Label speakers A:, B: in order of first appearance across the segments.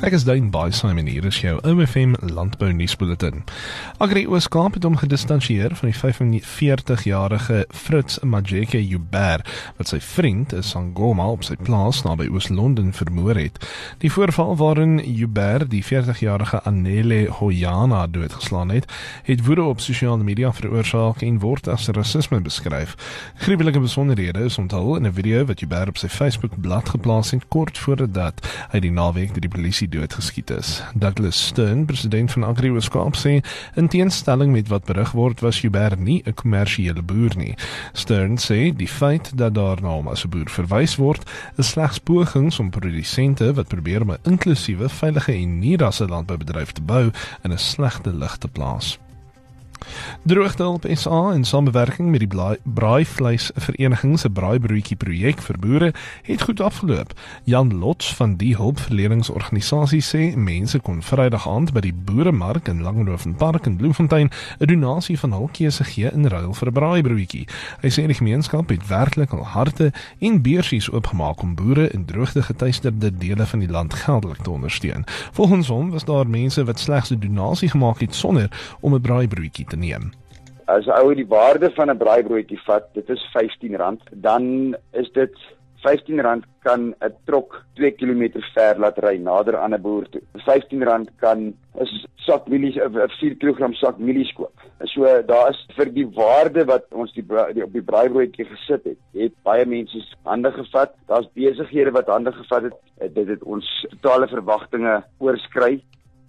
A: Ek is Dane Baaisheim en hier is jou OFM Landbou Nuusbulletin. Agri Oos-Kaap het hom gedistansieer van die 45-jarige Fritz Majeke Joubert, wat sy vriend, 'n Sangoma, op sy plaas naby Oos-London vermoor het. Die voorval waarin Joubert die 40-jarige Anele Hoyana doodgeslaan het woede op sosiale media veroorsaak en word as rasisme beskryf. Gruwelike besonderhede is onthul in 'n video wat Joubert op sy Facebook-blad geplaas het kort voordat hy die naweek deur die polisie doodgeskiet is. Douglas Stern, president van Agri Oos-Kaap, sê in teenstelling met wat berig word, was Joubert nie 'n kommersiële boer nie. Stern sê die feit dat daar na hom as 'n boer verwys word, is slegs pogings om produsente wat probeer om 'n inklusiewe, veilige en nie-rasse landboubedryf te bou in 'n slegte lig te plaas. Droogtehulp SA in samewerking met die Braaivleisvereniging se braaibroodjie projek vir boere het goed afgeloop. Jan Lots van die hulpverleningsorganisasie sê mense kon Vrydag aand by die boeremark in Langehovenpark in Bloemfontein 'n donasie van hul keuse gee in ruil vir 'n braaibroodjie. Hy sê die gemeenskap het werklik al harte en beursies oopgemaak om boere in droogte geteisterde dele van die land geldelik te ondersteun. Volgens hom was daar mense wat slegs 'n donasie gemaak het sonder om 'n braaibroodjie te neem.
B: As ou die waarde van 'n braaibroodjie vat, dit is R15, dan is dit R15 kan 'n trok 2 kilometer ver laat ry nader aan 'n boer toe. R15 kan 'n sak mielies, 'n 4 kg sak mielies koop. So daar is vir die waarde wat ons op die braaibroodjie gesit het baie mense hande gevat. Daar's besighede wat hande gevat het. Dit het ons totale verwagtinge oorskry.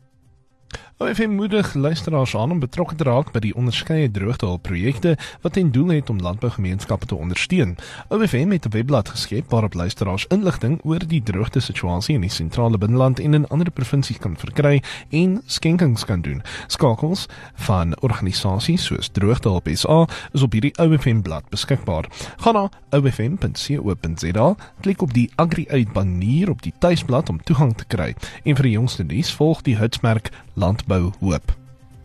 A: OFM moedig luisteraars aan om betrokke te raak by die onderskeie droogtehulpprojekte wat ten doel het om landbougemeenskappe te ondersteun. OFM het 'n webblad geskep waarop luisteraars inligting oor die droogtesituasie in die sentrale binneland en in ander provinsies kan verkry en skenkings kan doen. Skakels van organisasies soos Droogtehulp SA is op hierdie OFM blad beskikbaar. Gaan na ofm.co.za, klik op die Agri-uit banner op die tuisblad om toegang te kry en vir die jongste nuus volg die hitsmerk Landbou Hoop.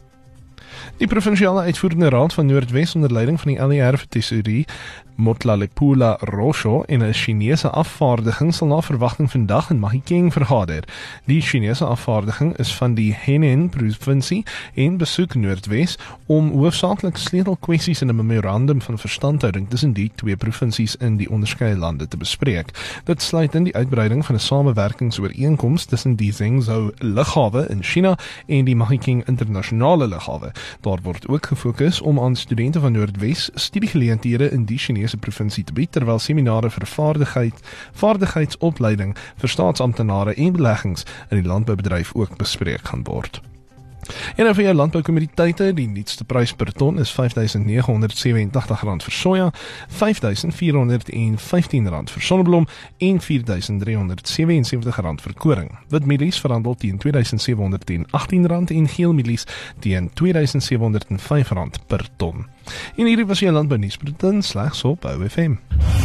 A: Die provinsiale uitvoerende raad van Noordwes onder leiding van die LER vir Tesourie Motlalepula Rosho en 'n Chinese afvaardiging sal na verwagting vandag in Mahikeng vergader. Die Chinese afvaardiging is van die Henan provinsie en besoek Noordwes om hoofsaaklik sleutelkwessies in 'n memorandum van verstandhouding tussen die twee provinsies in die onderskeie lande te bespreek. Dit sluit in die uitbreiding van 'n samewerkingsooreenkoms tussen die Zhengzhou lughawe in China en die Mahikeng internasionale lughawe. Daar word ook gefokus om aan studente van Noordwes studiegeleenthede in die Chinese provinsie te bied, terwyl seminare vir vaardigheidsopleiding vir staatsamptenare en beleggings in die landboubedryf ook bespreek gaan word. En vir jou landboukommoditeite, die nuutste prys per ton is R5.987 vir soja, R5.415 vir sonneblom en R4.377 vir koring. Wit mielies verhandel teen R2.718 en geel mielies teen R2.705 per ton. En hierdie was jou landbou nuusbulletin slegs op OFM.